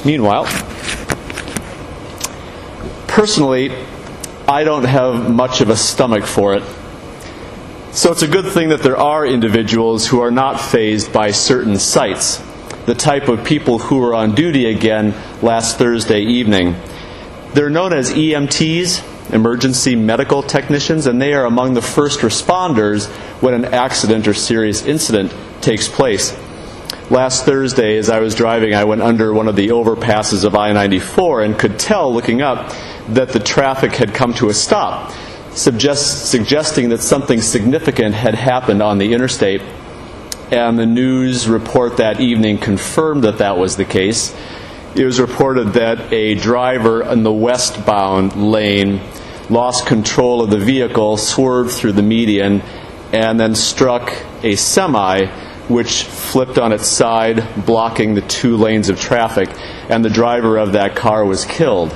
Meanwhile, personally, I don't have much of a stomach for it. So it's a good thing that there are individuals who are not fazed by certain sights, the type of people who were on duty again last Thursday evening. They're known as EMTs, emergency medical technicians, and they are among the first responders when an accident or serious incident takes place. Last Thursday, as I was driving, I went under one of the overpasses of I-94 and could tell, looking up, that the traffic had come to a stop, suggesting that something significant had happened on the interstate. And the news report that evening confirmed that that was the case. It was reported that a driver in the westbound lane lost control of the vehicle, swerved through the median, and then struck a semi, which flipped on its side, blocking the 2 lanes of traffic, and the driver of that car was killed.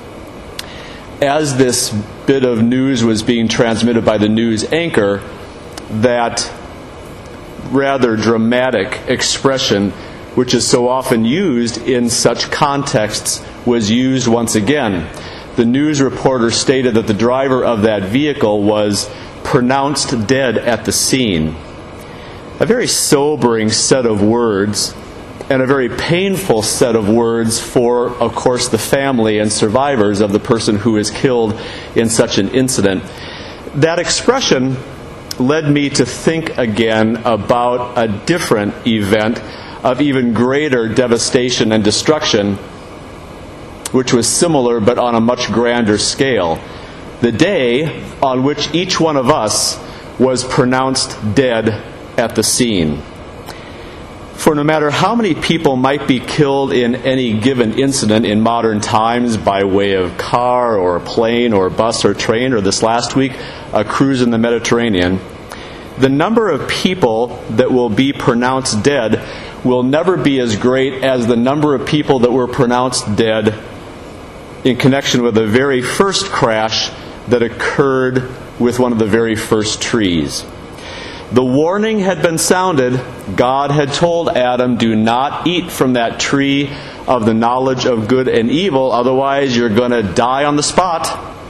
As this bit of news was being transmitted by the news anchor, that rather dramatic expression, which is so often used in such contexts, was used once again. The news reporter stated that the driver of that vehicle was pronounced dead at the scene. A very sobering set of words, and a very painful set of words for, of course, the family and survivors of the person who is killed in such an incident. That expression led me to think again about a different event of even greater devastation and destruction, which was similar but on a much grander scale. The day on which each one of us was pronounced dead at the scene. For no matter how many people might be killed in any given incident in modern times by way of car or plane or bus or train, or this last week, a cruise in the Mediterranean, the number of people that will be pronounced dead will never be as great as the number of people that were pronounced dead in connection with the very first crash that occurred with one of the very first trees. The warning had been sounded. God had told Adam, do not eat from that tree of the knowledge of good and evil, otherwise you're going to die on the spot.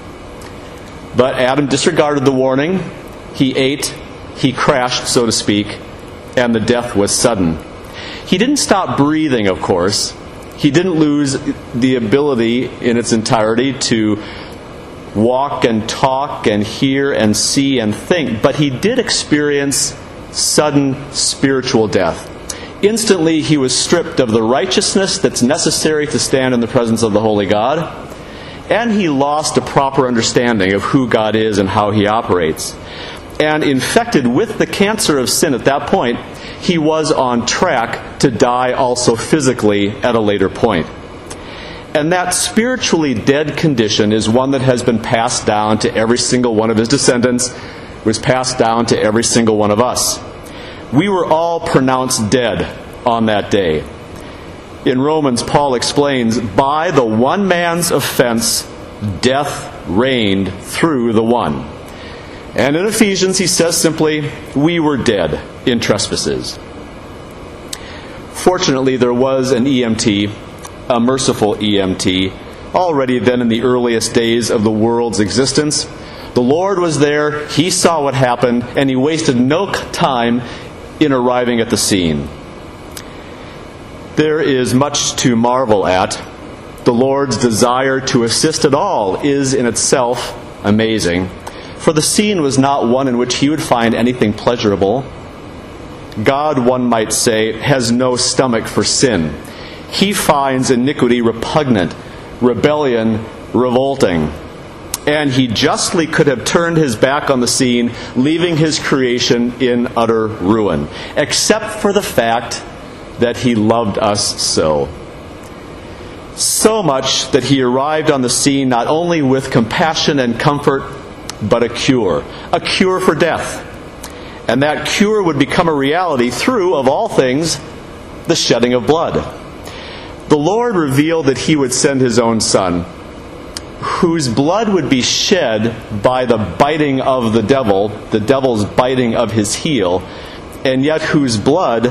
But Adam disregarded the warning. He ate, he crashed, so to speak, and the death was sudden. He didn't stop breathing, of course. He didn't lose the ability in its entirety to walk and talk and hear and see and think, but he did experience sudden spiritual death. Instantly, he was stripped of the righteousness that's necessary to stand in the presence of the Holy God, and he lost a proper understanding of who God is and how He operates. And infected with the cancer of sin at that point, he was on track to die also physically at a later point. And that spiritually dead condition is one that has been passed down to every single one of his descendants, was passed down to every single one of us. We were all pronounced dead on that day. In Romans, Paul explains, by the one man's offense, death reigned through the one. And in Ephesians, he says simply, we were dead in trespasses. Fortunately, there was an EMT, a merciful EMT, already then in the earliest days of the world's existence. The Lord was there, He saw what happened, and He wasted no time in arriving at the scene. There is much to marvel at. The Lord's desire to assist at all is in itself amazing, for the scene was not one in which He would find anything pleasurable. God, one might say, has no stomach for sin. He finds iniquity repugnant, rebellion revolting. And He justly could have turned His back on the scene, leaving His creation in utter ruin, except for the fact that He loved us so. So much that He arrived on the scene not only with compassion and comfort, but a cure for death. And that cure would become a reality through, of all things, the shedding of blood. The Lord revealed that He would send His own Son, whose blood would be shed by the biting of the devil's biting of his heel, and yet whose blood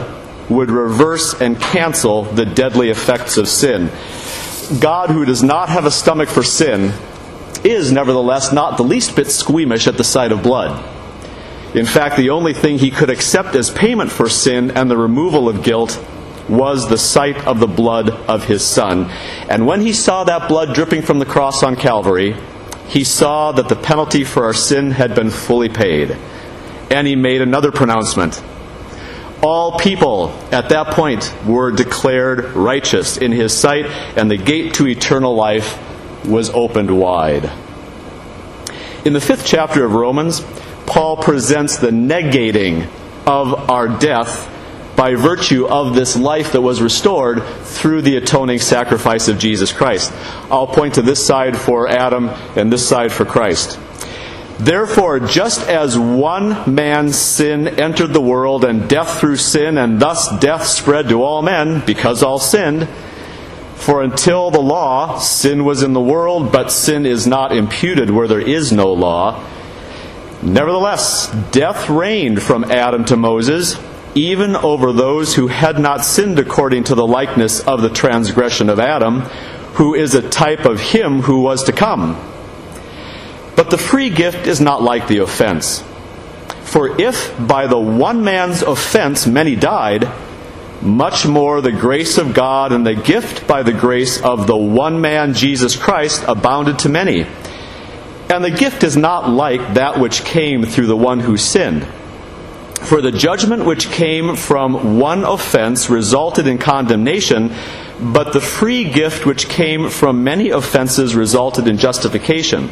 would reverse and cancel the deadly effects of sin. God, who does not have a stomach for sin, is nevertheless not the least bit squeamish at the sight of blood. In fact, the only thing he could accept as payment for sin and the removal of guilt was the sight of the blood of his Son. And when he saw that blood dripping from the cross on Calvary, he saw that the penalty for our sin had been fully paid. And he made another pronouncement. All people at that point were declared righteous in his sight, and the gate to eternal life was opened wide. In the 5th chapter of Romans, Paul presents the negating of our death by virtue of this life that was restored through the atoning sacrifice of Jesus Christ. I'll point to this side for Adam and this side for Christ. Therefore, just as one man's sin entered the world, and death through sin, and thus death spread to all men, because all sinned, for until the law, sin was in the world, but sin is not imputed where there is no law. Nevertheless, death reigned from Adam to Moses, even over those who had not sinned according to the likeness of the transgression of Adam, who is a type of him who was to come. But the free gift is not like the offense. For if by the one man's offense many died, much more the grace of God and the gift by the grace of the one man Jesus Christ abounded to many. And the gift is not like that which came through the one who sinned. For the judgment which came from one offense resulted in condemnation, but the free gift which came from many offenses resulted in justification.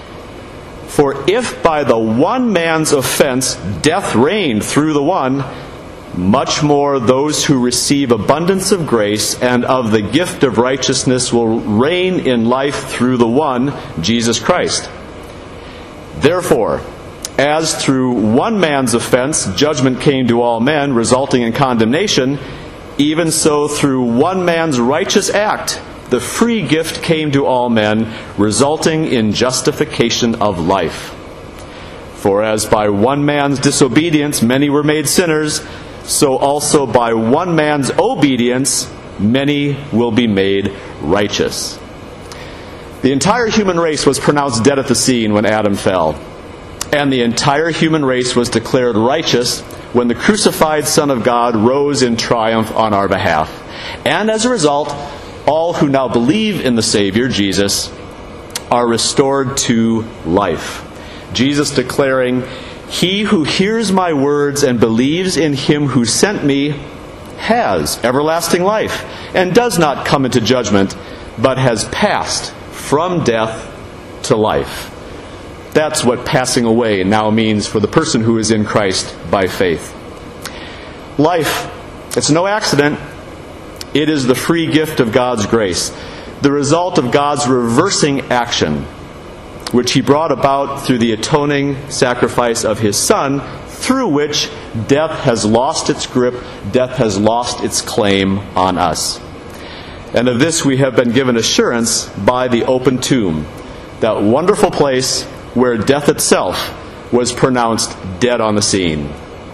For if by the one man's offense death reigned through the one, much more those who receive abundance of grace and of the gift of righteousness will reign in life through the one, Jesus Christ. Therefore, as through one man's offense judgment came to all men, resulting in condemnation, even so through one man's righteous act the free gift came to all men, resulting in justification of life. For as by one man's disobedience many were made sinners, so also by one man's obedience many will be made righteous. The entire human race was pronounced dead at the scene when Adam fell. And the entire human race was declared righteous when the crucified Son of God rose in triumph on our behalf. And as a result, all who now believe in the Savior, Jesus, are restored to life. Jesus declaring, "He who hears my words and believes in him who sent me has everlasting life, and does not come into judgment, but has passed from death to life." That's what passing away now means for the person who is in Christ by faith. Life, it's no accident. It is the free gift of God's grace, the result of God's reversing action, which He brought about through the atoning sacrifice of His Son, through which death has lost its grip, death has lost its claim on us. And of this we have been given assurance by the open tomb, that wonderful place where death itself was pronounced dead on the scene.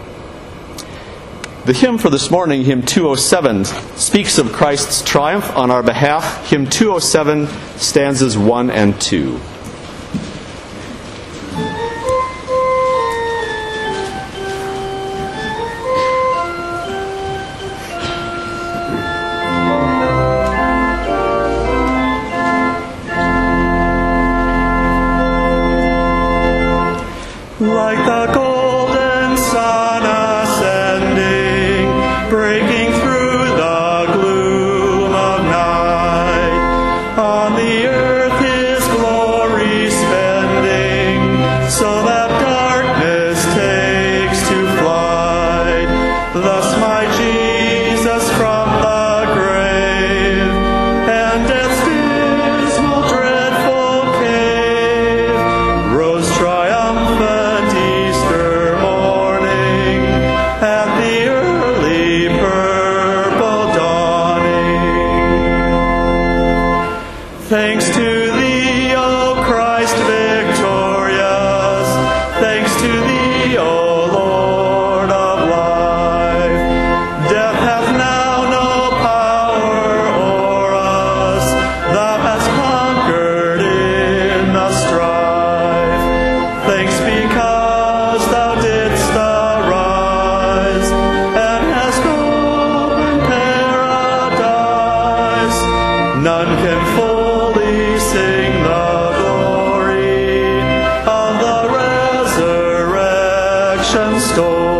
The hymn for this morning, hymn 207, speaks of Christ's triumph on our behalf. Hymn 207, stanzas 1 and 2. Like the golden sun ascending, breaking through the gloom of night, on the earth His glory spending, so that darkness takes to flight. Thus my Jesus from the grave, and death's dismal dreadful cave, rose triumphant Easter morning, at the early purple dawning. Thanks to Thee, O Christ victorious, thanks to Thee, O Lord of life. Death none can fully sing the glory of the resurrection story.